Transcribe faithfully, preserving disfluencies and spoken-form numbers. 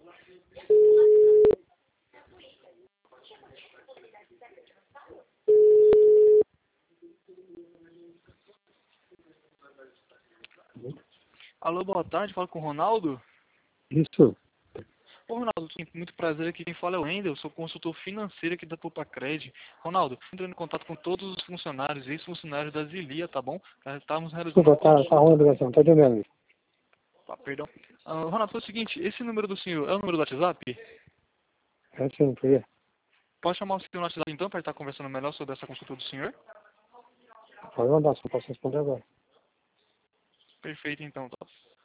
Alô, boa tarde, falo com o Ronaldo. Isso. Ô, Ronaldo, muito prazer aqui. Quem fala é o Wendel, sou consultor financeiro aqui da Pupacred. Ronaldo, entrando em contato com todos os funcionários e ex-funcionários da Zilia, tá bom? Já estávamos realizando... Desculpa, tá, tá ruim a ligação, tá entendendo? Ah, perdão. Ah, Ronaldo, foi o seguinte, esse número do senhor é o número do WhatsApp? É sim, por quê? Pode chamar o senhor no WhatsApp então, para estar conversando melhor sobre essa consulta do senhor? Pode mandar, só posso responder agora. Perfeito então, tá?